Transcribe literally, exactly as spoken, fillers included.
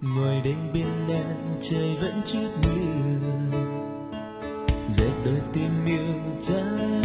ngồi đây bên em trời vẫn chút mưa dệt đôi tim yêu trái